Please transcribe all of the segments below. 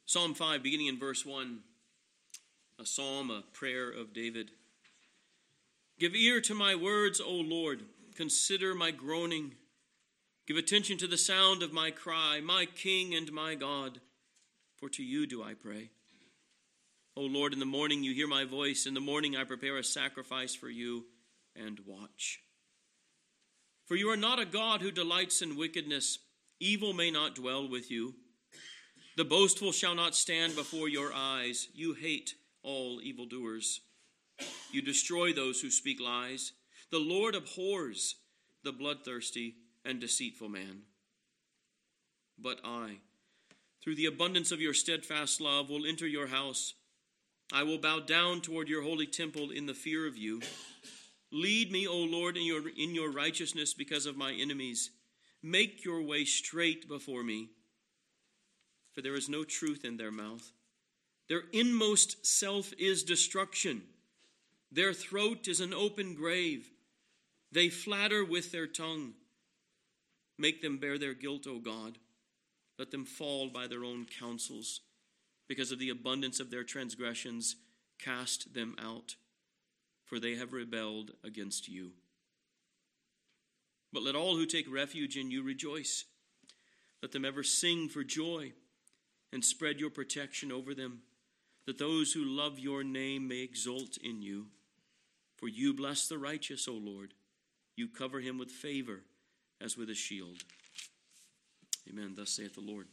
Psalm 5, beginning in verse 1, a psalm, a prayer of David. Give ear to my words, O Lord. Consider my groaning. Give attention to the sound of my cry, my King and my God. For to you do I pray. O Lord, in the morning you hear my voice. In the morning I prepare a sacrifice for you and watch. For you are not a God who delights in wickedness. Evil may not dwell with you. The boastful shall not stand before your eyes. You hate all evildoers. You destroy those who speak lies. The Lord abhors the bloodthirsty and deceitful man. But I, through the abundance of your steadfast love, will enter your house. I will bow down toward your holy temple in the fear of you. Lead me, O Lord, in your righteousness because of my enemies. Make your way straight before me. For there is no truth in their mouth. Their inmost self is destruction. Their throat is an open grave. They flatter with their tongue. Make them bear their guilt, O God. Let them fall by their own counsels. Because of the abundance of their transgressions, cast them out. For they have rebelled against you. But let all who take refuge in you rejoice. Let them ever sing for joy and spread your protection over them, that those who love your name may exult in you. For you bless the righteous, O Lord. You cover him with favor as with a shield. Amen. Thus saith the Lord.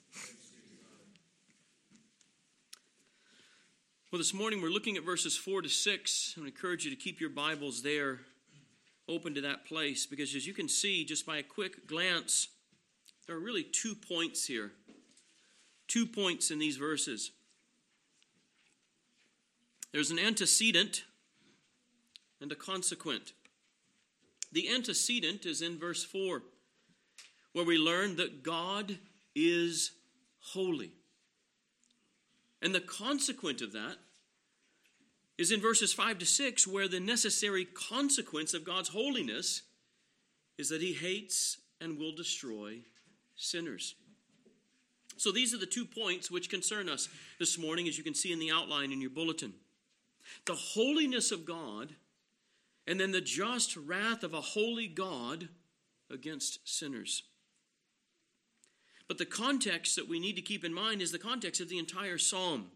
Well, this morning we're looking at verses 4 to 6. I would encourage you to keep your Bibles there, open to that place, because as you can see, just by a quick glance, there are really 2 points here. 2 points in these verses. There's an antecedent and a consequent. The antecedent is in verse 4, where we learn that God is holy. And the consequent of that is in verses 5 to 6, where the necessary consequence of God's holiness is that he hates and will destroy sinners. So these are the 2 points which concern us this morning, as you can see in the outline in your bulletin. The holiness of God, and then the just wrath of a holy God against sinners. But the context that we need to keep in mind is the context of the entire psalm.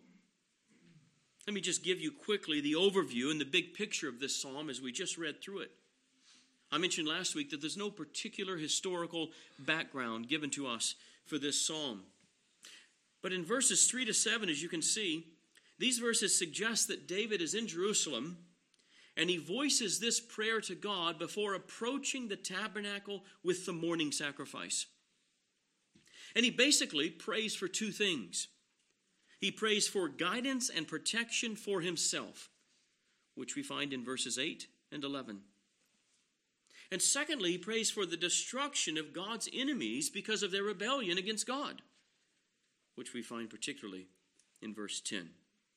Let me just give you quickly the overview and the big picture of this psalm as we just read through it. I mentioned last week that there's no particular historical background given to us for this psalm. But in verses 3 to 7, as you can see, these verses suggest that David is in Jerusalem, and he voices this prayer to God before approaching the tabernacle with the morning sacrifice. And he basically prays for 2 things. He prays for guidance and protection for himself, which we find in verses 8 and 11. And secondly, he prays for the destruction of God's enemies because of their rebellion against God, which we find particularly in verse 10.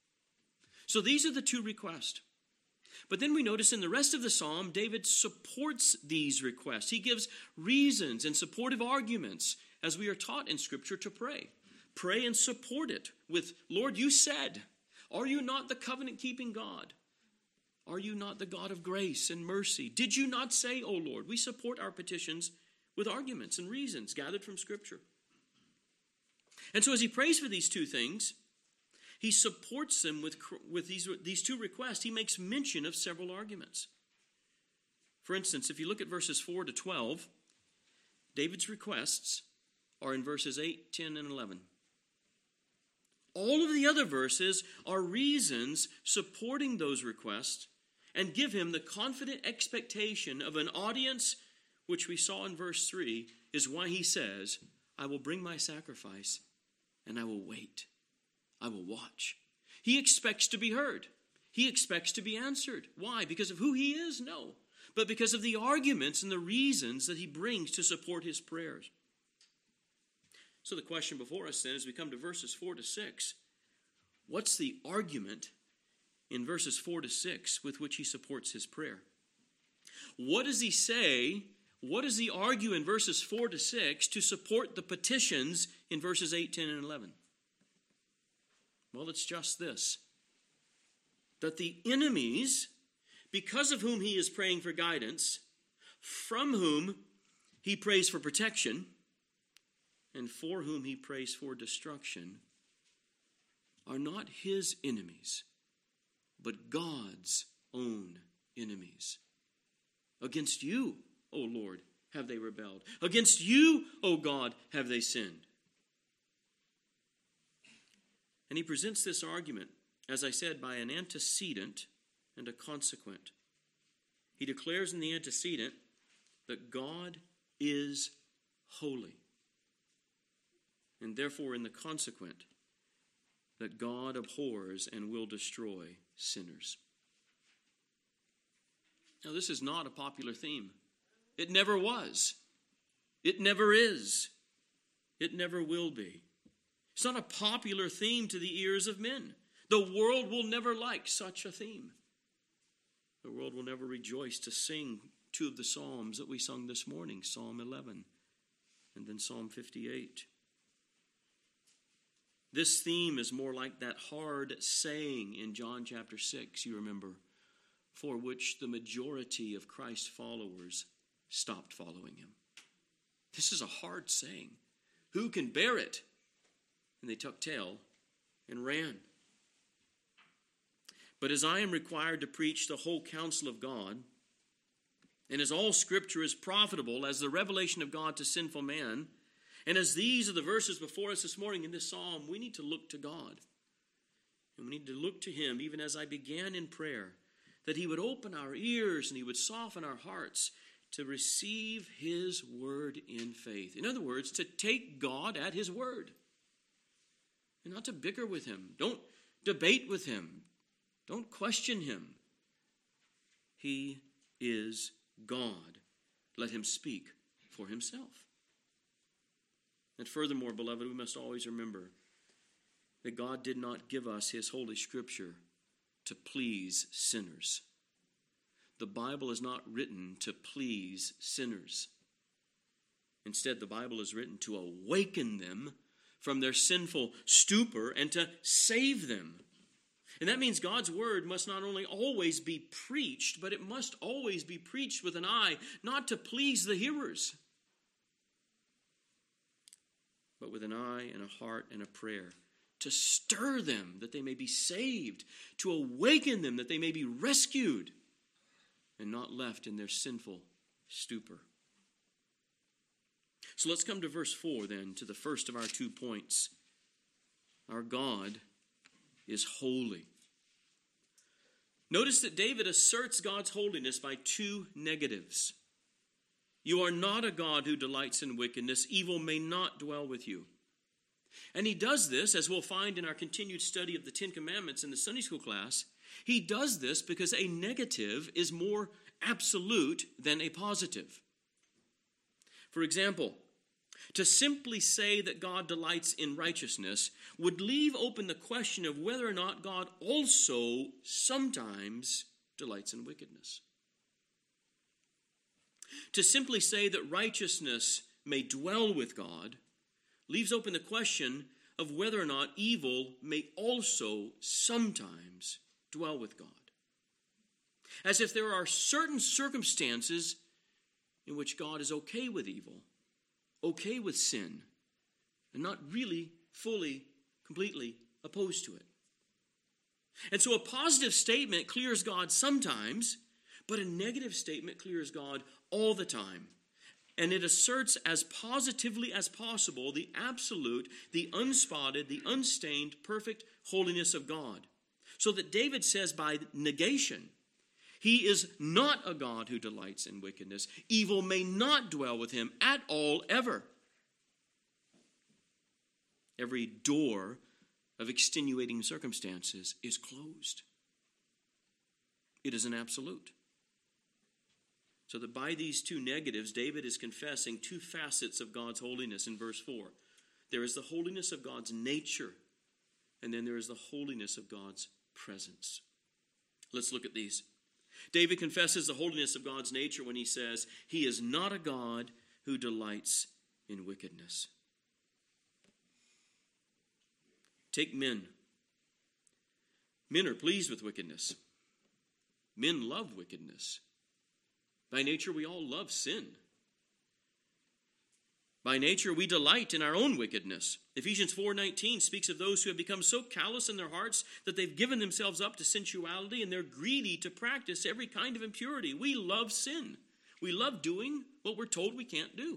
So these are the 2 requests. But then we notice in the rest of the psalm, David supports these requests. He gives reasons and supportive arguments, as we are taught in Scripture to pray. Pray and support it with, Lord, you said, are you not the covenant-keeping God? Are you not the God of grace and mercy? Did you not say, O Lord? We support our petitions with arguments and reasons gathered from Scripture. And so as he prays for these 2 things, he supports them with these 2 requests. He makes mention of several arguments. For instance, if you look at verses 4 to 12, David's requests are in verses 8, 10, and 11. All of the other verses are reasons supporting those requests and give him the confident expectation of an audience, which we saw in verse 3, is why he says, I will bring my sacrifice and I will wait. I will watch. He expects to be heard. He expects to be answered. Why? Because of who he is? No. But because of the arguments and the reasons that he brings to support his prayers. So the question before us then, as we come to verses 4 to 6, what's the argument in verses 4 to 6 with which he supports his prayer? What does he say? What does he argue in verses 4 to 6 to support the petitions in verses 8, 10, and 11? Well, it's just this, that the enemies, because of whom he is praying for guidance, from whom he prays for protection, and for whom he prays for destruction, are not his enemies, but God's own enemies. Against you, O Lord, have they rebelled. Against you, O God, have they sinned. And he presents this argument, as I said, by an antecedent and a consequent. He declares in the antecedent that God is holy, and therefore in the consequent, that God abhors and will destroy sinners. Now, this is not a popular theme. It never was. It never is. It never will be. It's not a popular theme to the ears of men. The world will never like such a theme. The world will never rejoice to sing two of the Psalms that we sung this morning, Psalm 11 and then Psalm 58. This theme is more like that hard saying in John chapter 6, you remember, for which the majority of Christ's followers stopped following him. This is a hard saying. Who can bear it? And they tucked tail and ran. But as I am required to preach the whole counsel of God, and as all Scripture is profitable as the revelation of God to sinful man, and as these are the verses before us this morning in this psalm, we need to look to God. And we need to look to him, even as I began in prayer, that he would open our ears and he would soften our hearts to receive his word in faith. In other words, to take God at his word. And not to bicker with him. Don't debate with him. Don't question him. He is God. Let him speak for himself. And furthermore, beloved, we must always remember that God did not give us his holy scripture to please sinners. The Bible is not written to please sinners. Instead, the Bible is written to awaken them from their sinful stupor and to save them. And that means God's word must not only always be preached, but it must always be preached with an eye not to please the hearers, but with an eye and a heart and a prayer to stir them that they may be saved, to awaken them that they may be rescued and not left in their sinful stupor. So let's come to verse 4 then, to the first of our 2 points. Our God is holy. Notice that David asserts God's holiness by 2 negatives. You are not a God who delights in wickedness. Evil may not dwell with you. And he does this, as we'll find in our continued study of the 10 Commandments in the Sunday school class. He does this because a negative is more absolute than a positive. For example, to simply say that God delights in righteousness would leave open the question of whether or not God also sometimes delights in wickedness. To simply say that righteousness may dwell with God leaves open the question of whether or not evil may also sometimes dwell with God. As if there are certain circumstances in which God is okay with evil, okay with sin, and not really fully, completely opposed to it. And so a positive statement clears God sometimes, but a negative statement clears God all the time. And it asserts as positively as possible the absolute, the unspotted, the unstained, perfect holiness of God. So that David says by negation, he is not a God who delights in wickedness. Evil may not dwell with him at all, ever. Every door of extenuating circumstances is closed. It is an absolute. So that by these 2 negatives, David is confessing 2 facets of God's holiness in verse 4. There is the holiness of God's nature, and then there is the holiness of God's presence. Let's look at these. David confesses the holiness of God's nature when he says, he is not a God who delights in wickedness. Take men Men are pleased with wickedness. Men love wickedness. By nature, we all love sin. By nature, we delight in our own wickedness. Ephesians 4:19 speaks of those who have become so callous in their hearts that they've given themselves up to sensuality and they're greedy to practice every kind of impurity. We love sin. We love doing what we're told we can't do.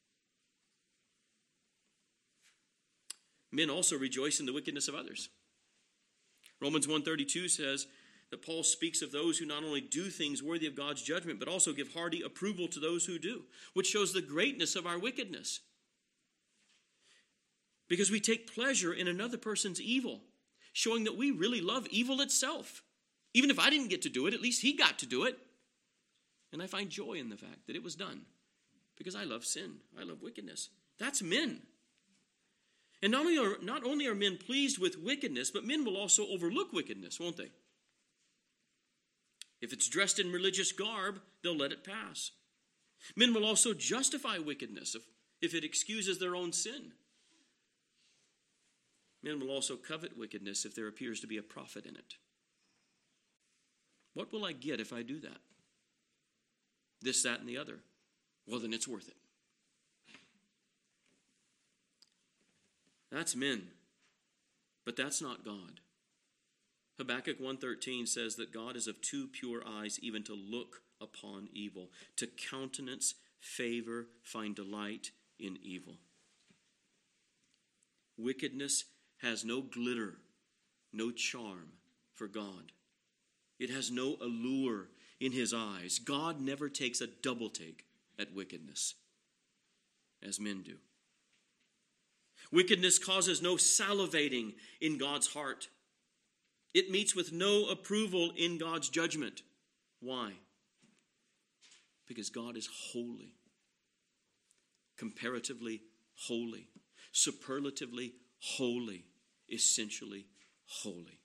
Men also rejoice in the wickedness of others. Romans 1:32 says that Paul speaks of those who not only do things worthy of God's judgment, but also give hearty approval to those who do, which shows the greatness of our wickedness. Because we take pleasure in another person's evil, showing that we really love evil itself. Even if I didn't get to do it, at least he got to do it. And I find joy in the fact that it was done, because I love sin. I love wickedness. That's men. And not only are men pleased with wickedness, but men will also overlook wickedness, won't they? If it's dressed in religious garb, they'll let it pass. Men will also justify wickedness if it excuses their own sin. Men will also covet wickedness if there appears to be a profit in it. What will I get if I do that? This, that, and the other. Well, then it's worth it. That's men, but that's not God. Habakkuk 1:13 says that God is of too pure eyes even to look upon evil, to countenance, favor, find delight in evil. Wickedness has no glitter, no charm for God. It has no allure in his eyes. God never takes a double take at wickedness, as men do. Wickedness causes no salivating in God's heart. It meets with no approval in God's judgment. Why? Because God is holy. Comparatively holy. Superlatively holy. Essentially holy.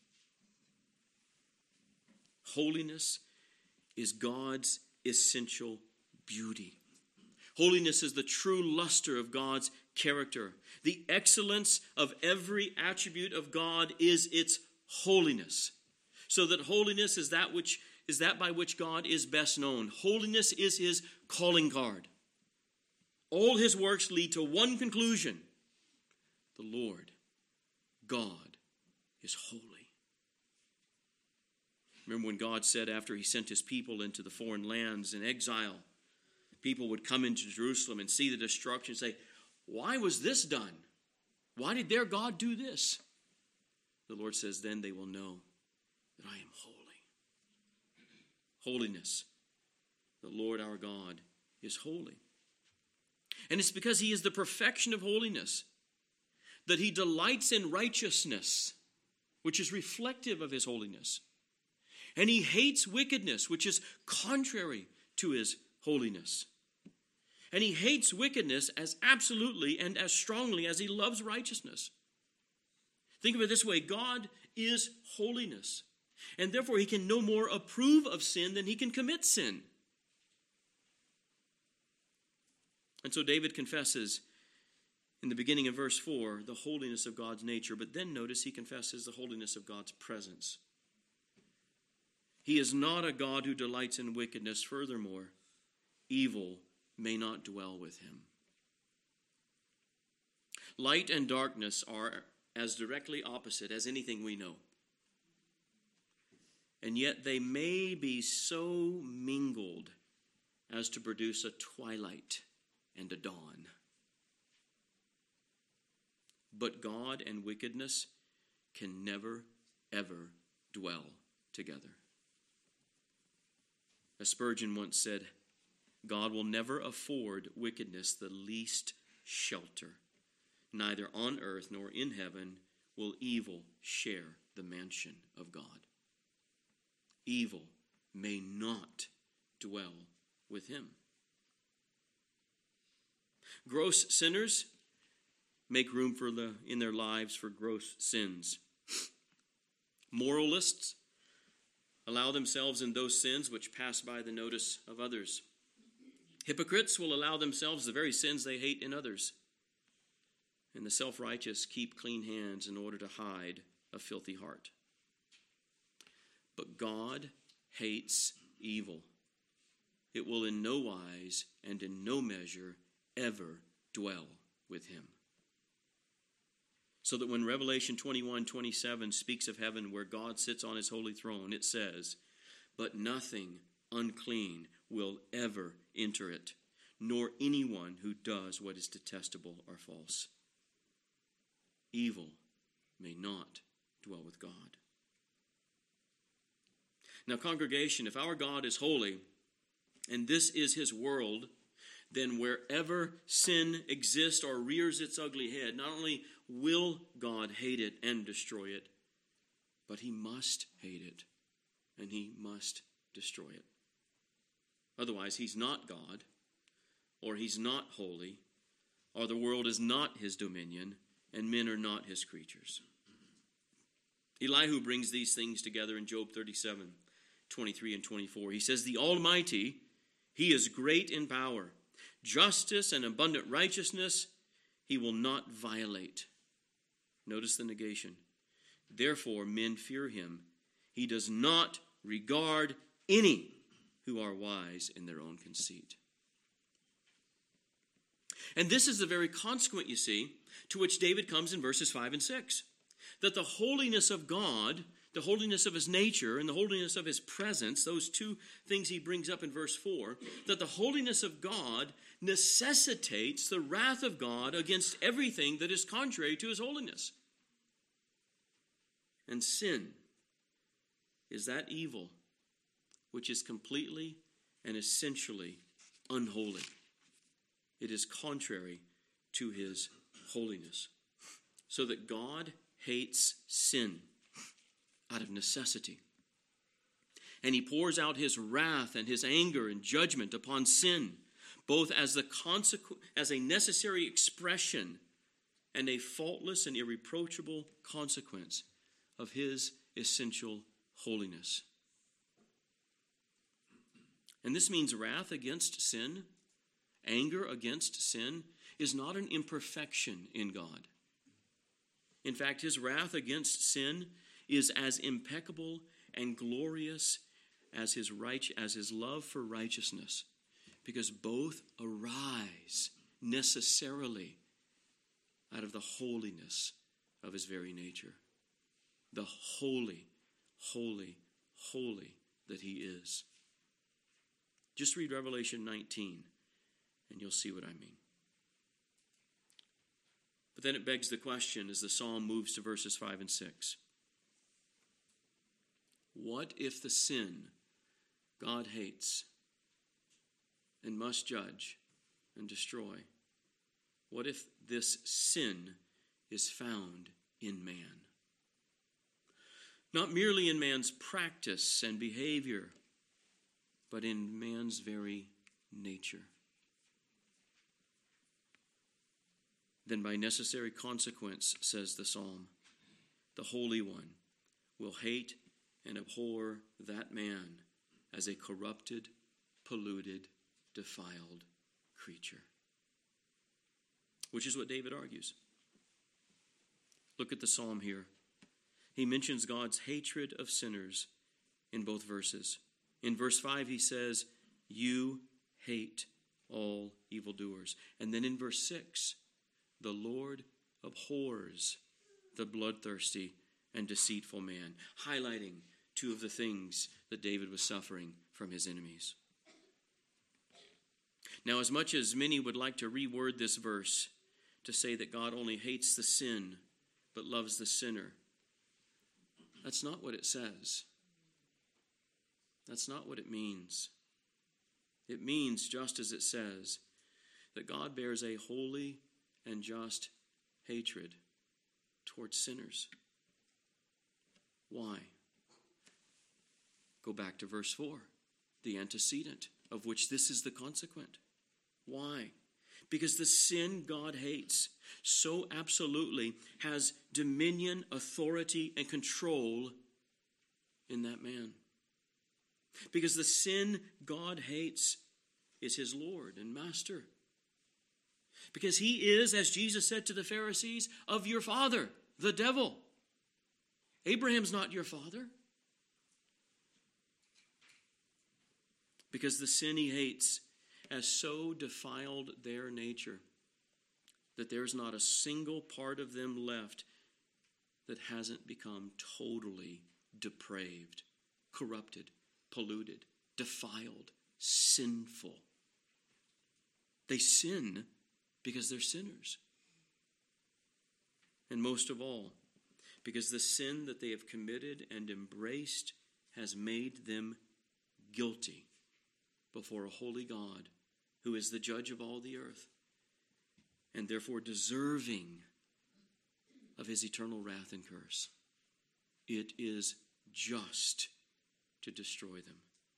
Holiness is God's essential beauty. Holiness is the true luster of God's character. The excellence of every attribute of God is its holiness. So that holiness is that by which God is best known. Holiness is his calling card. All his works lead to one conclusion. The Lord, God, is holy. Remember when God said after he sent his people into the foreign lands in exile, people would come into Jerusalem and see the destruction and say, why was this done? Why did their God do this? The Lord says, then they will know that I am holy. Holiness. The Lord our God is holy. And it's because he is the perfection of holiness that he delights in righteousness, which is reflective of his holiness. And he hates wickedness, which is contrary to his holiness. And he hates wickedness as absolutely and as strongly as he loves righteousness. Think of it this way. God is holiness. And therefore he can no more approve of sin than he can commit sin. And so David confesses in the beginning of verse 4 the holiness of God's nature. But then notice he confesses the holiness of God's presence. He is not a God who delights in wickedness. Furthermore, evil may not dwell with him. Light and darkness are as directly opposite as anything we know. And yet they may be so mingled as to produce a twilight and a dawn. But God and wickedness can never, ever dwell together. As Spurgeon once said, God will never afford wickedness the least shelter. Neither on earth nor in heaven will evil share the mansion of God. Evil may not dwell with him. Gross sinners make room in their lives for gross sins. Moralists allow themselves in those sins which pass by the notice of others. Hypocrites will allow themselves the very sins they hate in others. And the self-righteous keep clean hands in order to hide a filthy heart. But God hates evil. It will in no wise and in no measure ever dwell with him. So that when Revelation 21:27 speaks of heaven where God sits on his holy throne, it says, "But nothing unclean will ever enter it, nor anyone who does what is detestable or false." Evil may not dwell with God. Now, congregation, if our God is holy, and this is his world, then wherever sin exists or rears its ugly head, not only will God hate it and destroy it, but he must hate it and he must destroy it. Otherwise, he's not God, or he's not holy, or the world is not his dominion, and men are not his creatures. Elihu brings these things together in Job 37:23 and 24. He says, "The Almighty, he is great in power. Justice and abundant righteousness he will not violate." Notice the negation. "Therefore men fear him. He does not regard any who are wise in their own conceit." And this is the very consequent, you see, to which David comes in verses 5 and 6. That the holiness of God, the holiness of his nature, and the holiness of his presence, those two things he brings up in verse 4, that the holiness of God necessitates the wrath of God against everything that is contrary to his holiness. And sin is that evil which is completely and essentially unholy. It is contrary to his holiness. So that God hates sin out of necessity. And he pours out his wrath and his anger and judgment upon sin, both as a necessary expression and a faultless and irreproachable consequence of his essential holiness. And this means wrath against sin, anger against sin, is not an imperfection in God. In fact, his wrath against sin is as impeccable and glorious as his love for righteousness, because both arise necessarily out of the holiness of his very nature. The holy, holy, holy that he is. Just read Revelation 19, and you'll see what I mean. But then it begs the question as the psalm moves to verses 5 and 6. What if the sin God hates and must judge and destroy, what if this sin is found in man? Not merely in man's practice and behavior, but in man's very nature. Then by necessary consequence, says the psalm, the Holy One will hate and abhor that man as a corrupted, polluted, defiled creature. Which is what David argues. Look at the psalm here. He mentions God's hatred of sinners in both verses. In verse 5 he says, "You hate all evildoers." And then in verse 6, "The Lord abhors the bloodthirsty and deceitful man," highlighting two of the things that David was suffering from his enemies. Now, as much as many would like to reword this verse to say that God only hates the sin but loves the sinner, that's not what it says. That's not what it means. It means, just as it says, that God bears a holy and just hatred towards sinners. Why? Go back to verse 4, the antecedent of which this is the consequent. Why? Because the sin God hates so absolutely has dominion, authority, and control in that man. Because the sin God hates is his Lord and Master. Because he is, as Jesus said to the Pharisees, of your father, the devil. Abraham's not your father. because the sin he hates has so defiled their nature that there's not a single part of them left that hasn't become totally depraved, corrupted, polluted, defiled, sinful. They sin because they're sinners. And most of all, because the sin that they have committed and embraced has made them guilty before a holy God who is the judge of all the earth and therefore deserving of his eternal wrath and curse. It is just to destroy them.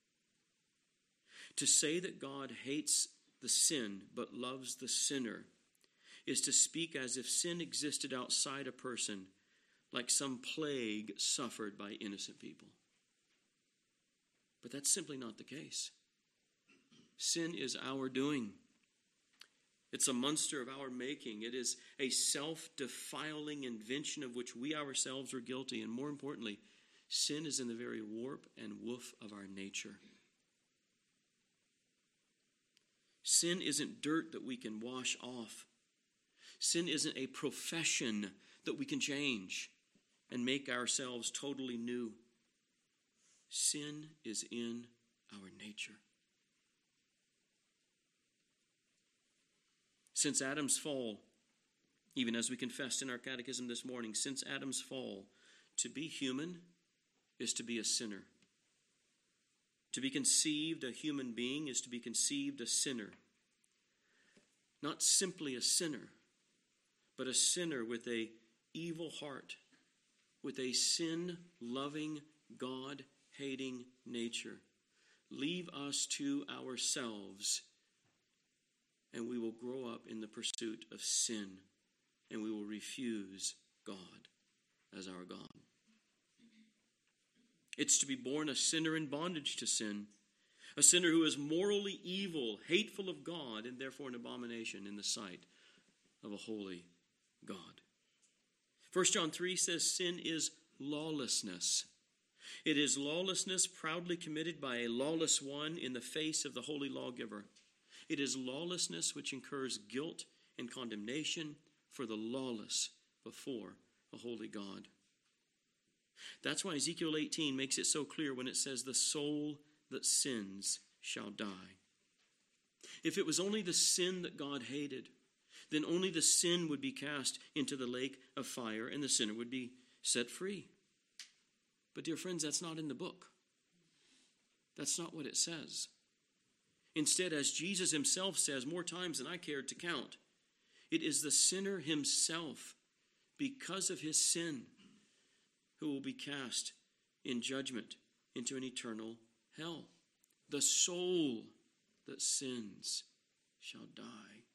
To say that God hates the sin but loves the sinner is to speak as if sin existed outside a person, like some plague suffered by innocent people. But that's simply not the case. Sin is our doing. It's a monster of our making. It is a self-defiling invention of which we ourselves are guilty. And more importantly, sin is in the very warp and woof of our nature. Sin isn't dirt that we can wash off. Sin isn't a profession that we can change and make ourselves totally new. Sin is in our nature. Since Adam's fall, even as we confessed in our catechism this morning, since Adam's fall, to be human is to be a sinner. To be conceived a human being is to be conceived a sinner. Not simply a sinner, but a sinner with an evil heart, with a sin-loving, God-hating nature. Leave us to ourselves, and we will grow up in the pursuit of sin, and we will refuse God as our God. It's to be born a sinner in bondage to sin, a sinner who is morally evil, hateful of God, and therefore an abomination in the sight of a holy God. 1 John 3 says sin is lawlessness. It is lawlessness proudly committed by a lawless one in the face of the holy lawgiver. It is lawlessness which incurs guilt and condemnation for the lawless before a holy God. That's why Ezekiel 18 makes it so clear when it says, the soul that sins shall die. If it was only the sin that God hated, then only the sin would be cast into the lake of fire and the sinner would be set free. But dear friends, that's not in the book. That's not what it says. Instead, as Jesus himself says more times than I cared to count, it is the sinner himself, because of his sin, who will be cast in judgment into an eternal hell. The soul that sins shall die.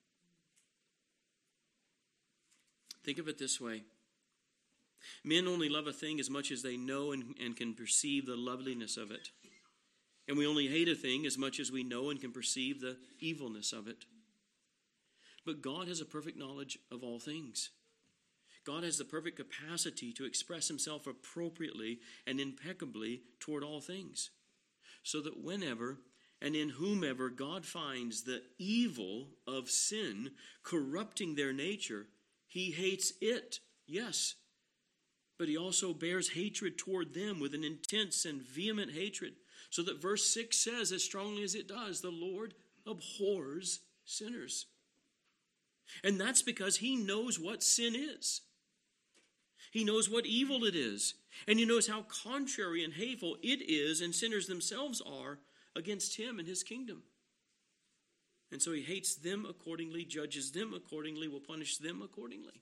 Think of it this way. Men only love a thing as much as they know and can perceive the loveliness of it. And we only hate a thing as much as we know and can perceive the evilness of it. But God has a perfect knowledge of all things. God has the perfect capacity to express himself appropriately and impeccably toward all things. So that whenever and in whomever God finds the evil of sin corrupting their nature, he hates it, yes. But he also bears hatred toward them with an intense and vehement hatred. So that verse 6 says, as strongly as it does, the Lord abhors sinners. And that's because he knows what sin is. He knows what evil it is. And he knows how contrary and hateful it is and sinners themselves are against him and his kingdom. And so he hates them accordingly, judges them accordingly, will punish them accordingly.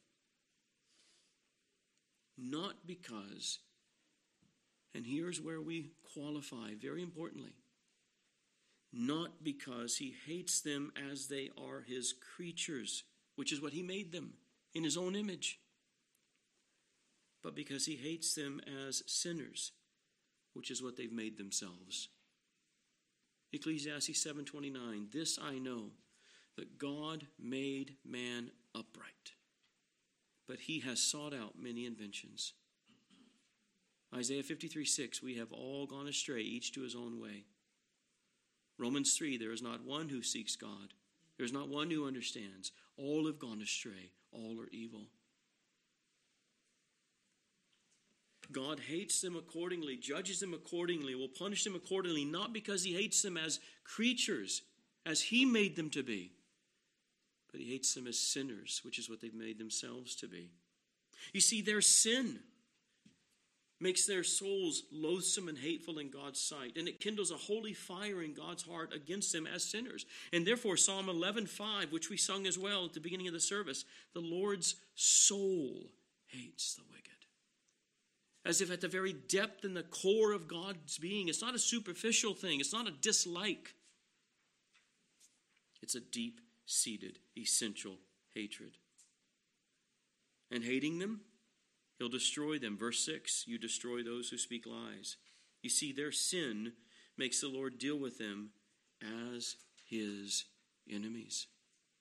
Not because, and here's where we qualify very importantly, not because he hates them as they are his creatures, which is what he made them in his own image, but because he hates them as sinners, which is what they've made themselves. Ecclesiastes 7:29, this I know, that God made man upright, but he has sought out many inventions. Isaiah 53:6, we have all gone astray, each to his own way. Romans 3, there is not one who seeks God. There is not one who understands. All have gone astray. All are evil. God hates them accordingly, judges them accordingly, will punish them accordingly, not because he hates them as creatures, as he made them to be, but he hates them as sinners, which is what they've made themselves to be. You see, their sin makes their souls loathsome and hateful in God's sight, and it kindles a holy fire in God's heart against them as sinners. And therefore, Psalm 11:5, which we sung as well at the beginning of the service, the Lord's soul hates the wicked. As if at the very depth and the core of God's being, it's not a superficial thing, it's not a dislike. It's a deep-seated, essential hatred. And hating them, he'll destroy them. Verse 6, you destroy those who speak lies. You see, their sin makes the Lord deal with them as his enemies.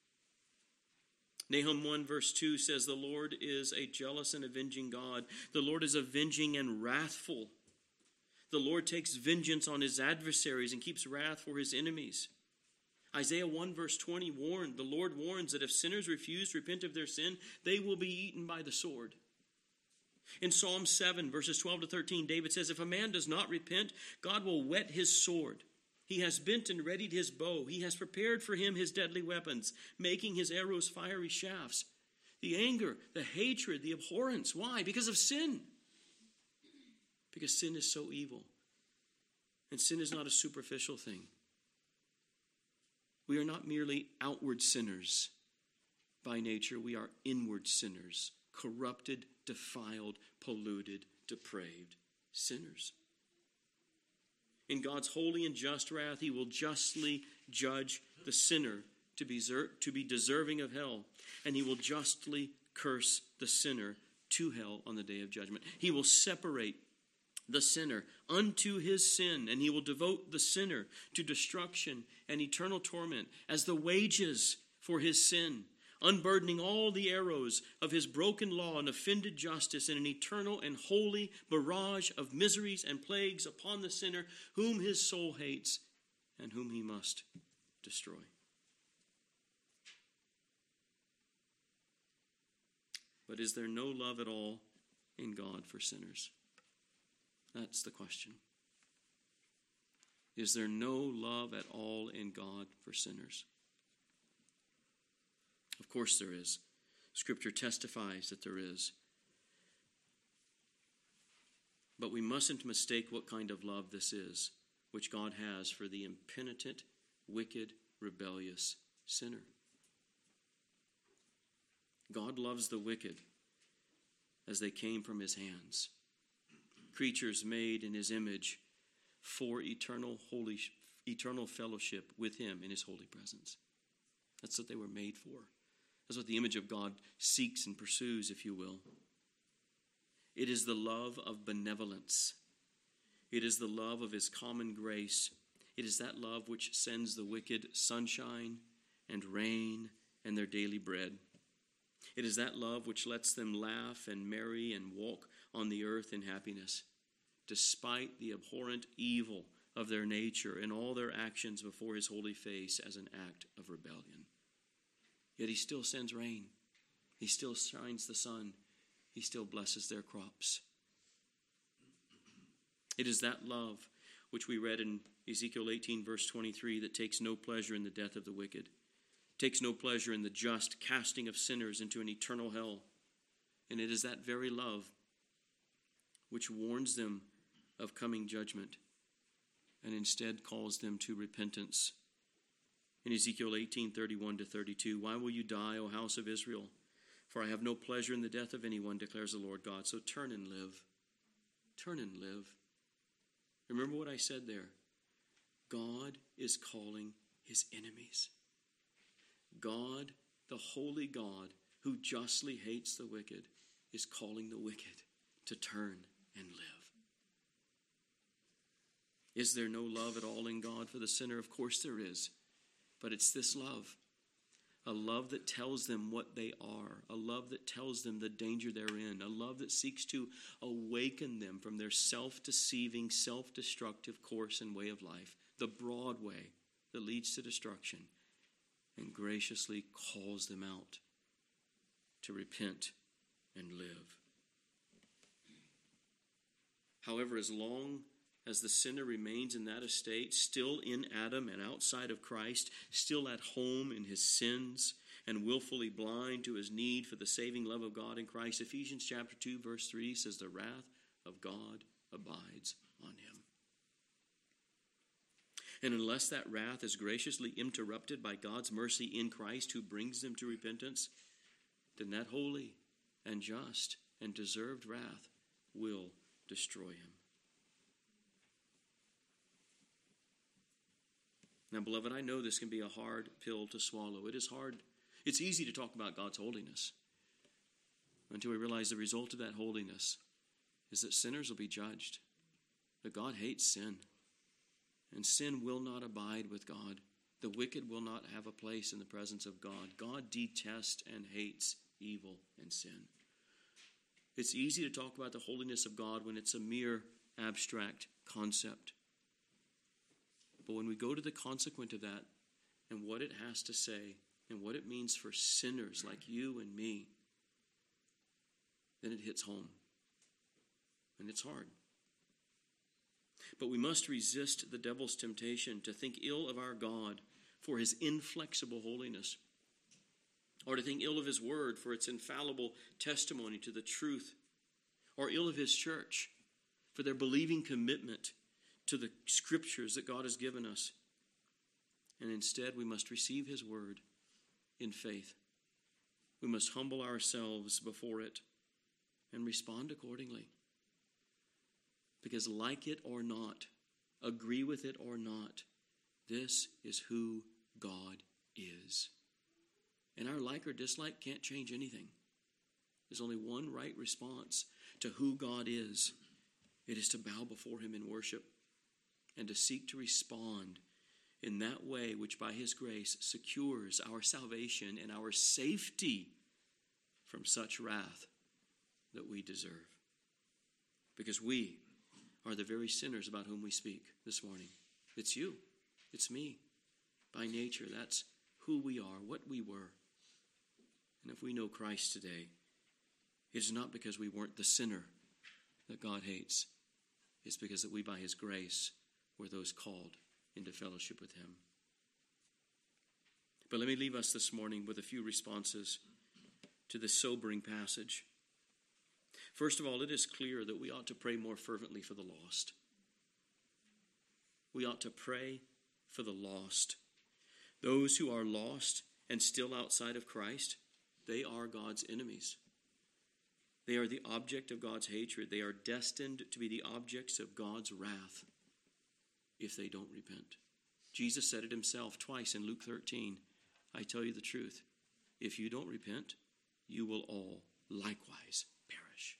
Nahum 1 verse 2 says, the Lord is a jealous and avenging God. The Lord is avenging and wrathful. The Lord takes vengeance on his adversaries and keeps wrath for his enemies. Isaiah 1 verse 20 warned, the Lord warns that if sinners refuse to repent of their sin, they will be eaten by the sword. In Psalm 7 verses 12 to 13, David says, if a man does not repent, God will whet his sword. He has bent and readied his bow. He has prepared for him his deadly weapons, making his arrows fiery shafts. The anger, the hatred, the abhorrence. Why? Because of sin. Because sin is so evil. And sin is not a superficial thing. We are not merely outward sinners by nature. We are inward sinners, corrupted, defiled, polluted, depraved sinners. In God's holy and just wrath, he will justly judge the sinner to be deserving of hell, and he will justly curse the sinner to hell on the day of judgment. He will separate the sinner unto his sin, and he will devote the sinner to destruction and eternal torment as the wages for his sin, unburdening all the arrows of his broken law and offended justice in an eternal and holy barrage of miseries and plagues upon the sinner whom his soul hates and whom he must destroy. But is there no love at all in God for sinners? That's the question. Is there no love at all in God for sinners? Of course there is. Scripture testifies that there is. But we mustn't mistake what kind of love this is, which God has for the impenitent, wicked, rebellious sinner. God loves the wicked as they came from his hands. Creatures made in his image for eternal fellowship with him in his holy presence. That's what they were made for. That's what the image of God seeks and pursues, if you will. It is the love of benevolence. It is the love of his common grace. It is that love which sends the wicked sunshine and rain and their daily bread. It is that love which lets them laugh and marry and walk on the earth in happiness, despite the abhorrent evil of their nature and all their actions before his holy face as an act of rebellion. Yet he still sends rain. He still shines the sun. He still blesses their crops. It is that love which we read in Ezekiel 18 verse 23 that takes no pleasure in the death of the wicked, takes no pleasure in the just casting of sinners into an eternal hell. And it is that very love which warns them of coming judgment and instead calls them to repentance. In Ezekiel 18:31-32, why will you die, O house of Israel? For I have no pleasure in the death of anyone, declares the Lord God. So turn and live. Turn and live. Remember what I said there. God is calling his enemies. God, the holy God, who justly hates the wicked, is calling the wicked to turn and live. Is there no love at all in God for the sinner? Of course there is. But it's this love. A love that tells them what they are. A love that tells them the danger they're in. A love that seeks to awaken them from their self-deceiving, self-destructive course and way of life. The broad way that leads to destruction and graciously calls them out to repent and live. However, as long as the sinner remains in that estate, still in Adam and outside of Christ, still at home in his sins and willfully blind to his need for the saving love of God in Christ, Ephesians chapter 2, verse 3 says, the wrath of God abides on him. And unless that wrath is graciously interrupted by God's mercy in Christ who brings them to repentance, then that holy and just and deserved wrath will destroy him. Now, beloved, I know this can be a hard pill to swallow. It is hard. It's easy to talk about God's holiness until we realize the result of that holiness is that sinners will be judged. But God hates sin, and sin will not abide with God. The wicked will not have a place in the presence of God. God detests and hates evil and sin. It's easy to talk about the holiness of God when it's a mere abstract concept. But when we go to the consequent of that and what it has to say and what it means for sinners like you and me, then it hits home. And it's hard. But we must resist the devil's temptation to think ill of our God for his inflexible holiness, or to think ill of his word for its infallible testimony to the truth, or ill of his church for their believing commitment to the scriptures that God has given us. And instead, we must receive his word in faith. We must humble ourselves before it and respond accordingly. Because like it or not, agree with it or not, this is who God is. And our like or dislike can't change anything. There's only one right response to who God is. It is to bow before him in worship and to seek to respond in that way which by his grace secures our salvation and our safety from such wrath that we deserve. Because we are the very sinners about whom we speak this morning. It's you. It's me. By nature, that's who we are, what we were. And if we know Christ today, it is not because we weren't the sinner that God hates. It's because that we, by his grace, were those called into fellowship with him. But let me leave us this morning with a few responses to this sobering passage. First of all, it is clear that we ought to pray more fervently for the lost. We ought to pray for the lost. Those who are lost and still outside of Christ, they are God's enemies. They are the object of God's hatred. They are destined to be the objects of God's wrath if they don't repent. Jesus said it himself twice in Luke 13. I tell you the truth, if you don't repent, you will all likewise perish.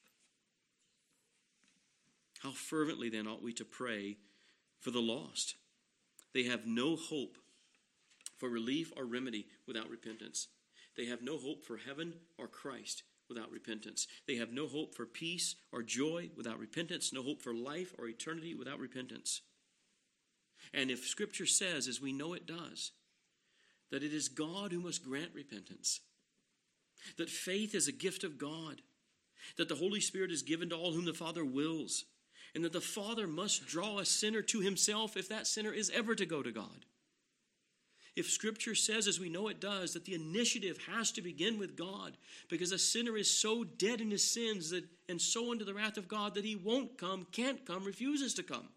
How fervently then ought we to pray for the lost? They have no hope for relief or remedy without repentance. They have no hope for heaven or Christ without repentance. They have no hope for peace or joy without repentance, no hope for life or eternity without repentance. And if Scripture says, as we know it does, that it is God who must grant repentance, that faith is a gift of God, that the Holy Spirit is given to all whom the Father wills, and that the Father must draw a sinner to himself if that sinner is ever to go to God. If Scripture says, as we know it does, that the initiative has to begin with God because a sinner is so dead in his sins and so under the wrath of God that he won't come, can't come, refuses to come,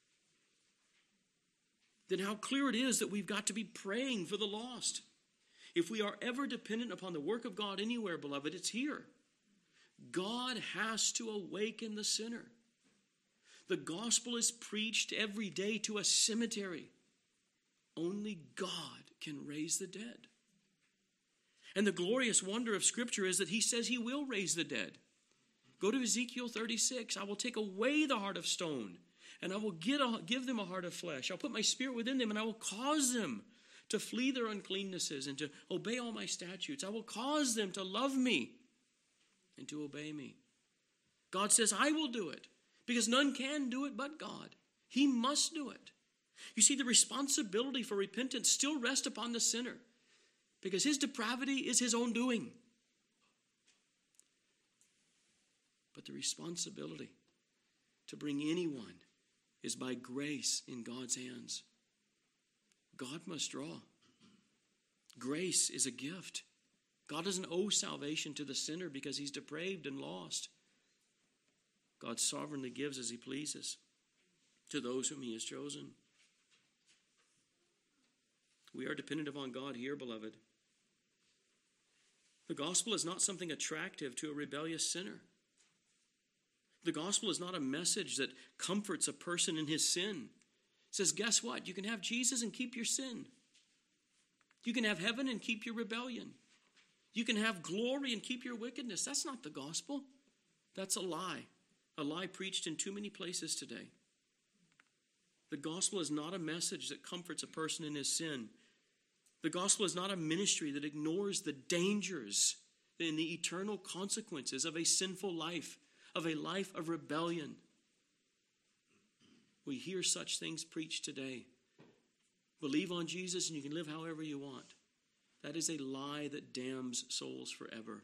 then how clear it is that we've got to be praying for the lost. If we are ever dependent upon the work of God anywhere, beloved, it's here. God has to awaken the sinner. The gospel is preached every day to a cemetery. Only God can raise the dead. And the glorious wonder of Scripture is that he says he will raise the dead. Go to Ezekiel 36. I will take away the heart of stone, and I will give them a heart of flesh. I'll put my spirit within them, and I will cause them to flee their uncleannesses and to obey all my statutes. I will cause them to love me and to obey me. God says, I will do it, because none can do it but God. He must do it. You see, the responsibility for repentance still rests upon the sinner because his depravity is his own doing. But the responsibility to bring anyone is by grace in God's hands. God must draw. Grace is a gift. God doesn't owe salvation to the sinner because he's depraved and lost. God sovereignly gives as he pleases to those whom he has chosen. We are dependent upon God here, beloved. The gospel is not something attractive to a rebellious sinner. The gospel is not a message that comforts a person in his sin. It says, guess what? You can have Jesus and keep your sin. You can have heaven and keep your rebellion. You can have glory and keep your wickedness. That's not the gospel. That's a lie preached in too many places today. The gospel is not a message that comforts a person in his sin. The gospel is not a ministry that ignores the dangers and the eternal consequences of a sinful life, of a life of rebellion. We hear such things preached today. Believe on Jesus and you can live however you want. That is a lie that damns souls forever.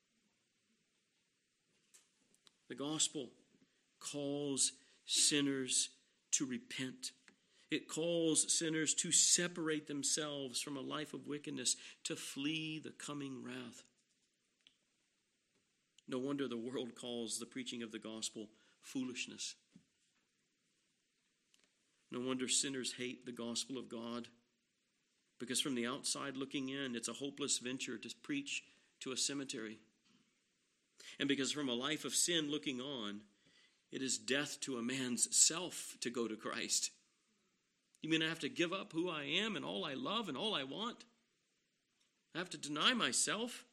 The gospel calls sinners to repent. It calls sinners to separate themselves from a life of wickedness, to flee the coming wrath. No wonder the world calls the preaching of the gospel foolishness. No wonder sinners hate the gospel of God, because from the outside looking in, it's a hopeless venture to preach to a cemetery. And because from a life of sin looking on, it is death to a man's self to go to Christ. You mean I have to give up who I am and all I love and all I want? I have to deny myself?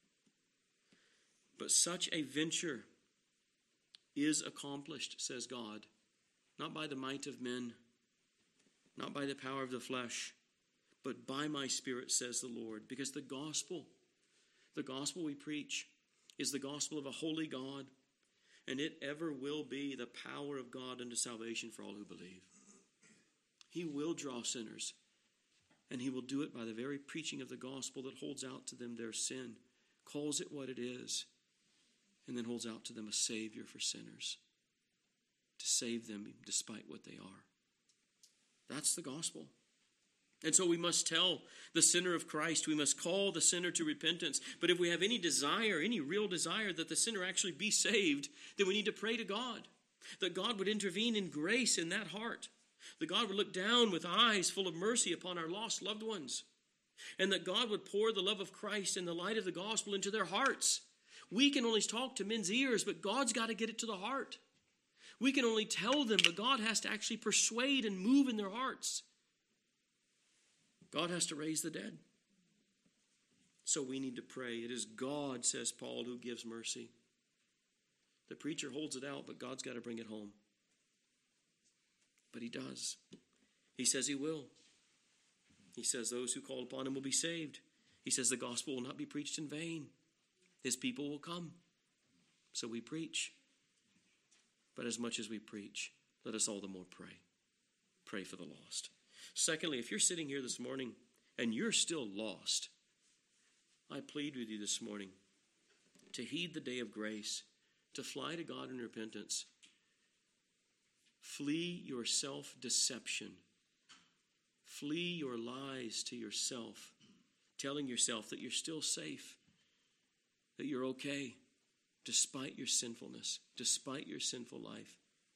But such a venture is accomplished, says God, not by the might of men, not by the power of the flesh, but by my Spirit, says the Lord. Because the gospel we preach is the gospel of a holy God, and it ever will be the power of God unto salvation for all who believe. He will draw sinners, and he will do it by the very preaching of the gospel that holds out to them their sin, calls it what it is, and then holds out to them a Savior for sinners, to save them despite what they are. That's the gospel. And so we must tell the sinner of Christ, we must call the sinner to repentance. But if we have any desire, any real desire that the sinner actually be saved, then we need to pray to God, that God would intervene in grace in that heart, that God would look down with eyes full of mercy upon our lost loved ones, and that God would pour the love of Christ and the light of the gospel into their hearts. We can only talk to men's ears, but God's got to get it to the heart. We can only tell them, but God has to actually persuade and move in their hearts. God has to raise the dead. So we need to pray. It is God, says Paul, who gives mercy. The preacher holds it out, but God's got to bring it home. But he does. He says he will. He says those who call upon him will be saved. He says the gospel will not be preached in vain. His people will come. So we preach. But as much as we preach, let us all the more pray. Pray for the lost. Secondly, if you're sitting here this morning and you're still lost, I plead with you this morning to heed the day of grace, to fly to God in repentance. Flee your self-deception. Flee your lies to yourself, telling yourself that you're still safe, that you're okay, despite your sinfulness, despite your sinful life.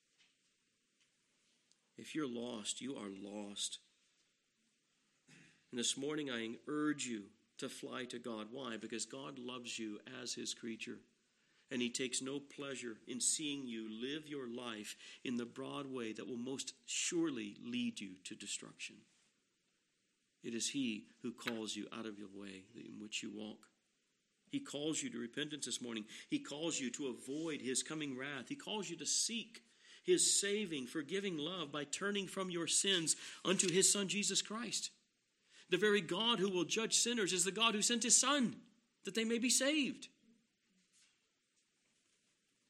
If you're lost, you are lost. And this morning I urge you to fly to God. Why? Because God loves you as his creature. And he takes no pleasure in seeing you live your life in the broad way that will most surely lead you to destruction. It is he who calls you out of your way in which you walk. He calls you to repentance this morning. He calls you to avoid his coming wrath. He calls you to seek his saving, forgiving love by turning from your sins unto his Son, Jesus Christ. The very God who will judge sinners is the God who sent his Son, that they may be saved.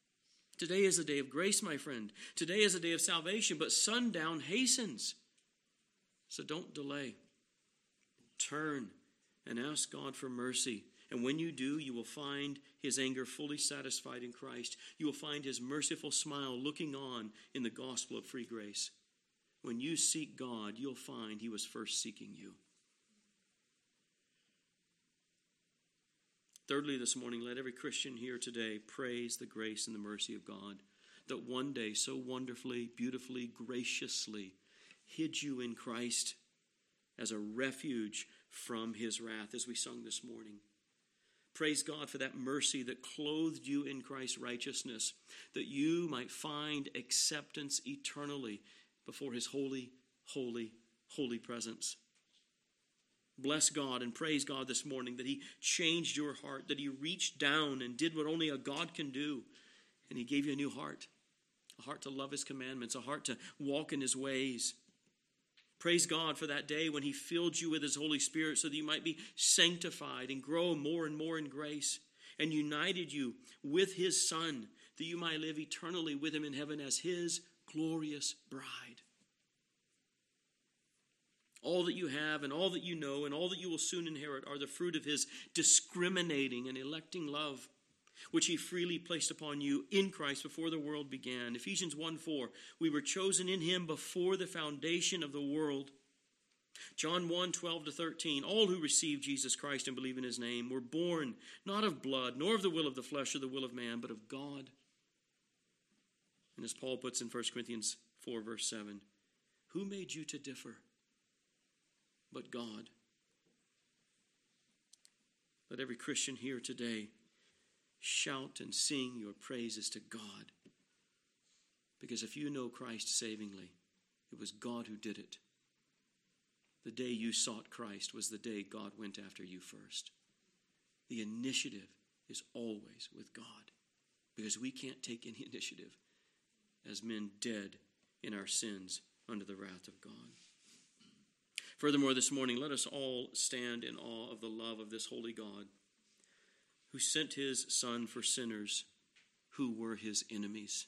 Today is a day of grace, my friend. Today is a day of salvation, but sundown hastens. So don't delay. Turn and ask God for mercy. And when you do, you will find his anger fully satisfied in Christ. You will find his merciful smile looking on in the gospel of free grace. When you seek God, you'll find he was first seeking you. Thirdly, this morning, let every Christian here today praise the grace and the mercy of God, that one day so wonderfully, beautifully, graciously hid you in Christ as a refuge from his wrath, as we sung this morning. Praise God for that mercy that clothed you in Christ's righteousness, that you might find acceptance eternally before his holy, holy, holy presence. Bless God and praise God this morning that he changed your heart, that he reached down and did what only a God can do, and he gave you a new heart, a heart to love his commandments, a heart to walk in his ways. Praise God for that day when he filled you with his Holy Spirit so that you might be sanctified and grow more and more in grace, and united you with his Son, that you might live eternally with him in heaven as his glorious bride. All that you have and all that you know and all that you will soon inherit are the fruit of his discriminating and electing love, which he freely placed upon you in Christ before the world began. Ephesians 1:4, we were chosen in him before the foundation of the world. John 1:12-13, all who receive Jesus Christ and believe in his name were born not of blood, nor of the will of the flesh or the will of man, but of God. And as Paul puts in 1 Corinthians 4, verse 7, who made you to differ but God? Let every Christian here today shout and sing your praises to God. Because if you know Christ savingly, it was God who did it. The day you sought Christ was the day God went after you first. The initiative is always with God, because we can't take any initiative as men dead in our sins under the wrath of God. Furthermore, this morning, let us all stand in awe of the love of this holy God, who sent his Son for sinners who were his enemies.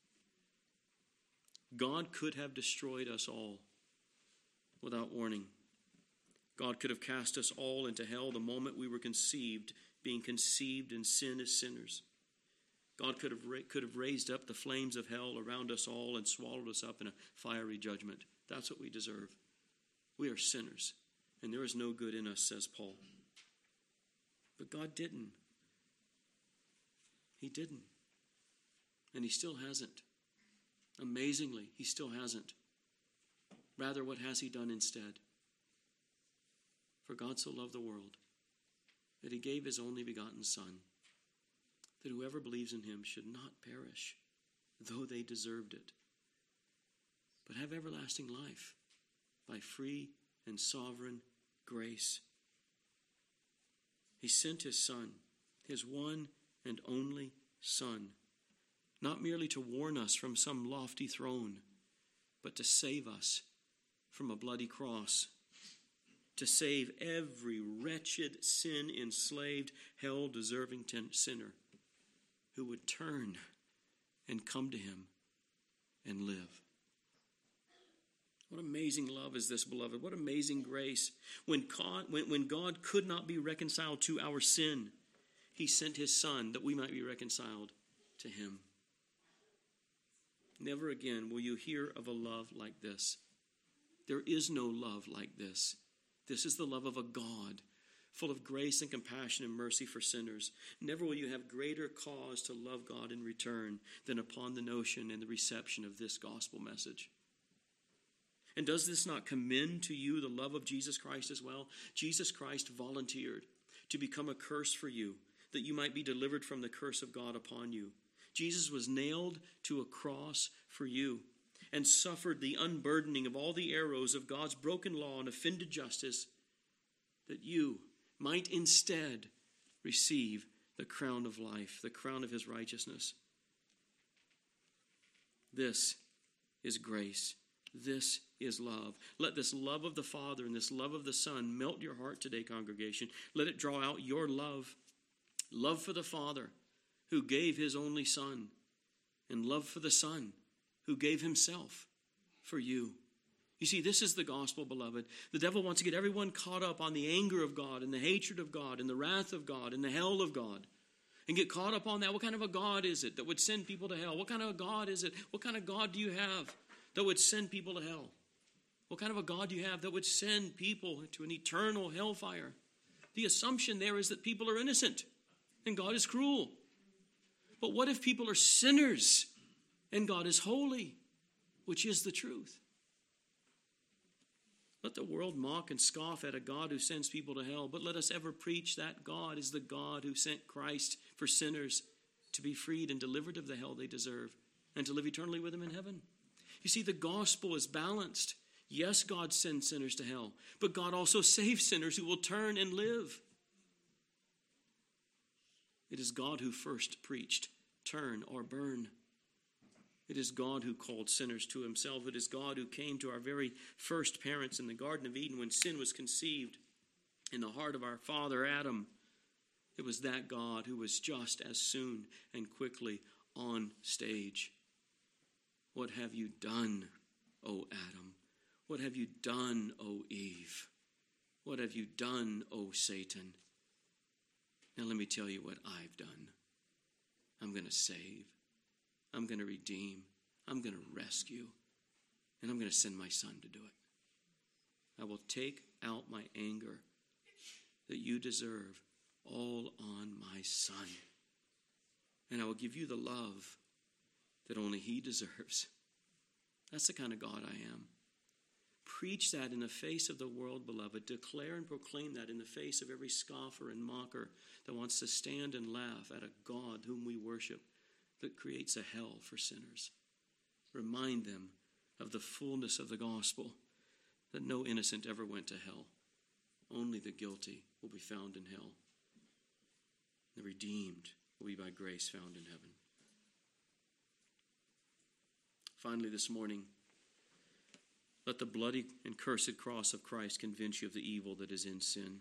God could have destroyed us all without warning. God could have cast us all into hell the moment we were conceived, being conceived in sin as sinners. God could have raised up the flames of hell around us all and swallowed us up in a fiery judgment. That's what we deserve. We are sinners, and there is no good in us, says Paul. But God didn't. He didn't. And he still hasn't. Amazingly, he still hasn't. Rather, what has he done instead? For God so loved the world that he gave his only begotten Son, that whoever believes in him should not perish, though they deserved it, but have everlasting life by free and sovereign grace. He sent his Son, his one and only Son, not merely to warn us from some lofty throne, but to save us from a bloody cross, to save every wretched, sin-enslaved, hell-deserving sinner who would turn and come to him and live. What amazing love is this, beloved. What amazing grace. When God could not be reconciled to our sin, he sent his Son that we might be reconciled to him. Never again will you hear of a love like this. There is no love like this. This is the love of a God full of grace and compassion and mercy for sinners. Never will you have greater cause to love God in return than upon the notion and the reception of this gospel message. And does this not commend to you the love of Jesus Christ as well? Jesus Christ volunteered to become a curse for you, that you might be delivered from the curse of God upon you. Jesus was nailed to a cross for you and suffered the unburdening of all the arrows of God's broken law and offended justice, that you might instead receive the crown of life, the crown of his righteousness. This is grace. This is love. Let this love of the Father and this love of the Son melt your heart today, congregation. Let it draw out your love. Love for the Father, who gave his only Son, and love for the Son, who gave himself for you. You see, this is the gospel, beloved. The devil wants to get everyone caught up on the anger of God and the hatred of God and the wrath of God and the hell of God. And get caught up on that. What kind of a God is it that would send people to hell? What kind of a God is it? What kind of God do you have that would send people to hell? What kind of a God do you have that would send people to an eternal hellfire? The assumption there is that people are innocent and God is cruel. But what if people are sinners and God is holy, which is the truth? Let the world mock and scoff at a God who sends people to hell, but let us ever preach that God is the God who sent Christ for sinners to be freed and delivered of the hell they deserve and to live eternally with him in heaven. You see, the gospel is balanced. Yes, God sends sinners to hell, but God also saves sinners who will turn and live. It is God who first preached, turn or burn. It is God who called sinners to himself. It is God who came to our very first parents in the Garden of Eden when sin was conceived in the heart of our father Adam. It was that God who was just as soon and quickly on stage. What have you done, O Adam? What have you done, O Eve? What have you done, O Satan? Now let me tell you what I've done. I'm going to save. I'm going to redeem. I'm going to rescue. And I'm going to send my son to do it. I will take out my anger that you deserve all on my son. And I will give you the love that only he deserves. That's the kind of God I am. Preach that in the face of the world, beloved. Declare and proclaim that in the face of every scoffer and mocker that wants to stand and laugh at a God whom we worship that creates a hell for sinners. Remind them of the fullness of the gospel, that no innocent ever went to hell. Only the guilty will be found in hell. The redeemed will be by grace found in heaven. Finally, this morning, let the bloody and cursed cross of Christ convince you of the evil that is in sin.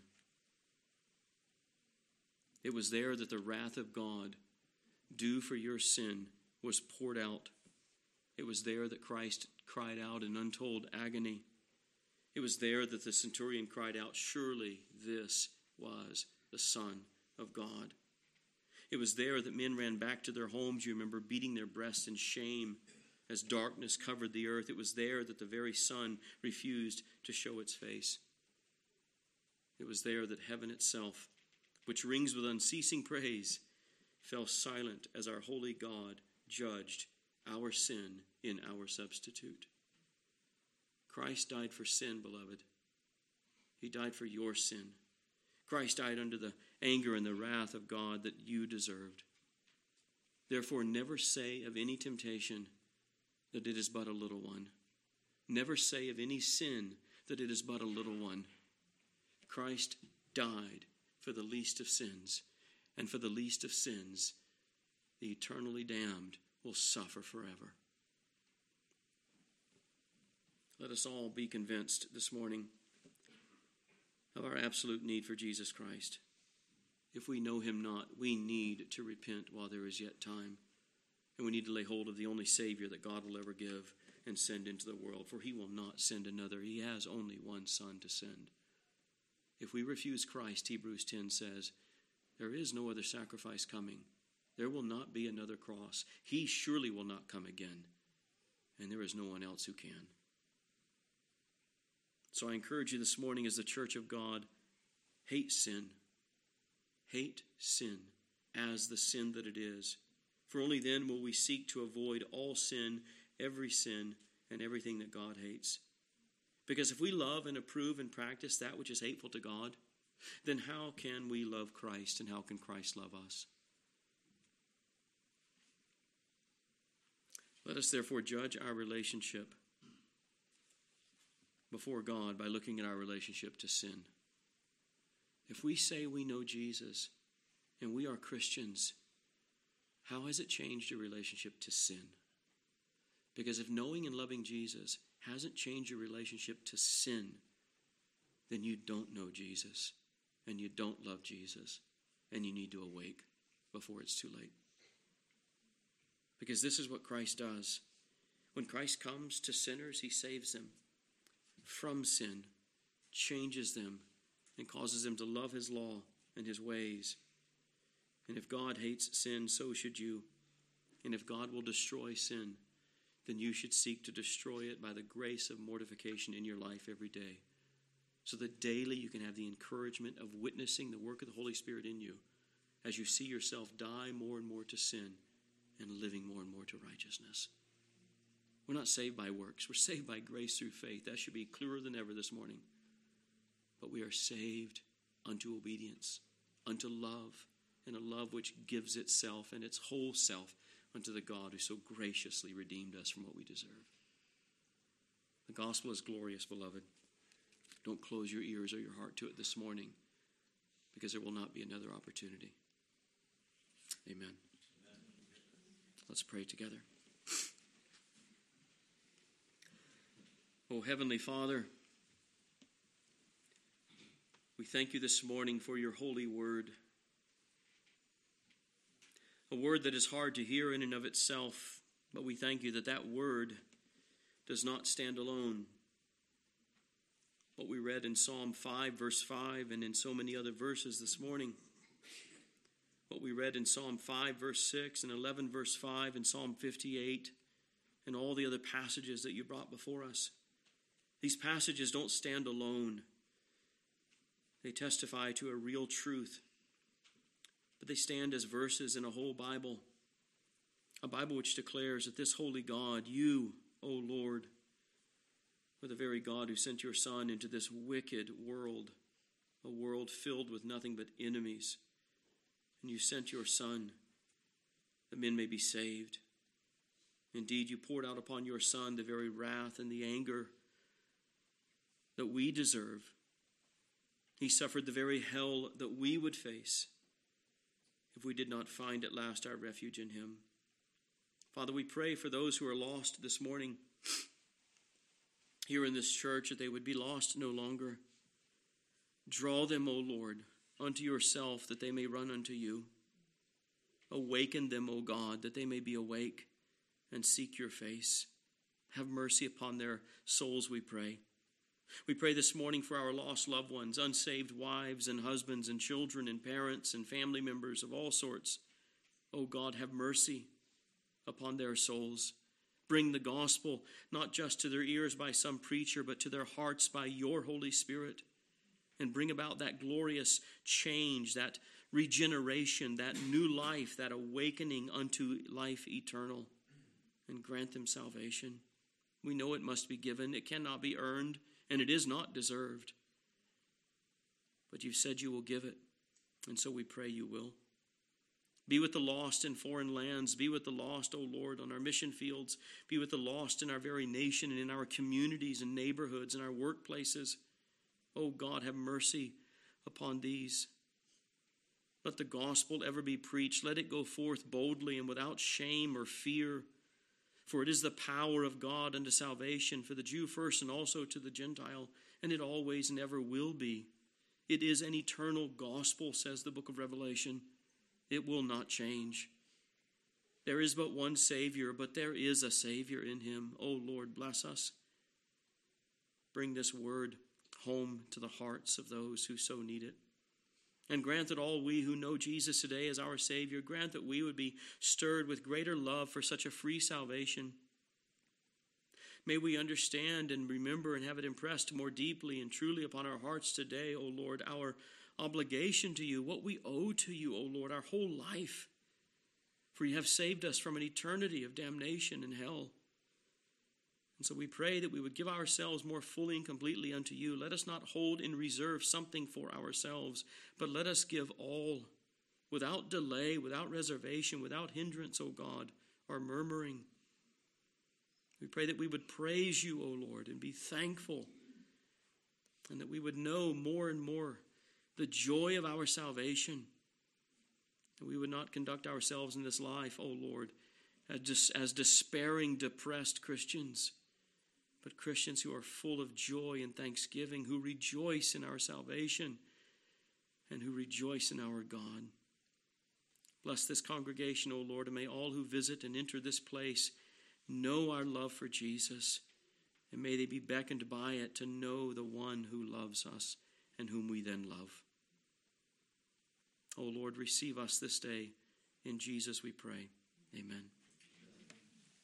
It was there that the wrath of God, due for your sin, was poured out. It was there that Christ cried out in untold agony. It was there that the centurion cried out, surely this was the Son of God. It was there that men ran back to their homes, you remember, beating their breasts in shame as darkness covered the earth. It was there that the very sun refused to show its face. It was there that heaven itself, which rings with unceasing praise, fell silent as our holy God judged our sin in our substitute. Christ died for sin, beloved. He died for your sin. Christ died under the anger and the wrath of God that you deserved. Therefore, never say of any temptation that it is but a little one. Never say of any sin that it is but a little one. Christ died for the least of sins, and for the least of sins, the eternally damned will suffer forever. Let us all be convinced this morning of our absolute need for Jesus Christ. If we know him not, we need to repent while there is yet time. And we need to lay hold of the only Savior that God will ever give and send into the world. For he will not send another. He has only one Son to send. If we refuse Christ, Hebrews 10 says, there is no other sacrifice coming. There will not be another cross. He surely will not come again. And there is no one else who can. So I encourage you this morning as the church of God, hate sin. Hate sin as the sin that it is. For only then will we seek to avoid all sin, every sin, and everything that God hates. Because if we love and approve and practice that which is hateful to God, then how can we love Christ and how can Christ love us? Let us therefore judge our relationship before God by looking at our relationship to sin. If we say we know Jesus and we are Christians, how has it changed your relationship to sin? Because if knowing and loving Jesus hasn't changed your relationship to sin, then you don't know Jesus and you don't love Jesus and you need to awake before it's too late. Because this is what Christ does. When Christ comes to sinners, he saves them. from sin, changes them, and causes them to love his law and his ways. And if God hates sin, so should you. And if God will destroy sin, then you should seek to destroy it by the grace of mortification in your life every day, so that daily you can have the encouragement of witnessing the work of the Holy Spirit in you as you see yourself die more and more to sin and living more and more to righteousness. We're not saved by works. We're saved by grace through faith. That should be clearer than ever this morning. But we are saved unto obedience, unto love, and a love which gives itself and its whole self unto the God who so graciously redeemed us from what we deserve. The gospel is glorious, beloved. Don't close your ears or your heart to it this morning, because there will not be another opportunity. Amen. Let's pray together. Oh, Heavenly Father, we thank you this morning for your holy word. A word that is hard to hear in and of itself, but we thank you that that word does not stand alone. What we read in Psalm 5, verse 5, and in so many other verses this morning. What we read in Psalm 5, verse 6, and 11, verse 5, and Psalm 58, and all the other passages that you brought before us. These passages don't stand alone. They testify to a real truth. But they stand as verses in a whole Bible. A Bible which declares that this holy God, you, O Lord, are the very God who sent your Son into this wicked world, a world filled with nothing but enemies. And you sent your Son that men may be saved. Indeed, you poured out upon your Son the very wrath and the anger that we deserve. He suffered the very hell that we would face if we did not find at last our refuge in him. Father, we pray for those who are lost this morning here in this church, that they would be lost no longer. Draw them, O Lord, unto yourself, that they may run unto you. Awaken them, O God, that they may be awake and seek your face. Have mercy upon their souls, we pray. We pray this morning for our lost loved ones, unsaved wives and husbands and children and parents and family members of all sorts. O God, have mercy upon their souls. Bring the gospel not just to their ears by some preacher, but to their hearts by your Holy Spirit. And bring about that glorious change, that regeneration, that new life, that awakening unto life eternal. And grant them salvation. We know it must be given. It cannot be earned, and it is not deserved. But you've said you will give it, and so we pray you will. Be with the lost in foreign lands. Be with the lost, O Lord, on our mission fields. Be with the lost in our very nation and in our communities and neighborhoods and our workplaces. O God, have mercy upon these. Let the gospel ever be preached. Let it go forth boldly and without shame or fear. For it is the power of God unto salvation for the Jew first and also to the Gentile, and it always and ever will be. It is an eternal gospel, says the book of Revelation. It will not change. There is but one Savior, but there is a Savior in him. O Lord, bless us. Bring this word home to the hearts of those who so need it. And grant that all we who know Jesus today as our Savior, grant that we would be stirred with greater love for such a free salvation. May we understand and remember and have it impressed more deeply and truly upon our hearts today, O Lord, our obligation to you, what we owe to you, O Lord, our whole life. For you have saved us from an eternity of damnation and hell. And so we pray that we would give ourselves more fully and completely unto you. Let us not hold in reserve something for ourselves, but let us give all, without delay, without reservation, without hindrance, O God, or murmuring. We pray that we would praise you, O Lord, and be thankful, and that we would know more and more the joy of our salvation. And we would not conduct ourselves in this life, O Lord, as despairing, depressed Christians, but Christians who are full of joy and thanksgiving, who rejoice in our salvation and who rejoice in our God. Bless this congregation, O Lord, and may all who visit and enter this place know our love for Jesus and may they be beckoned by it to know the one who loves us and whom we then love. O Lord, receive us this day. In Jesus we pray. Amen.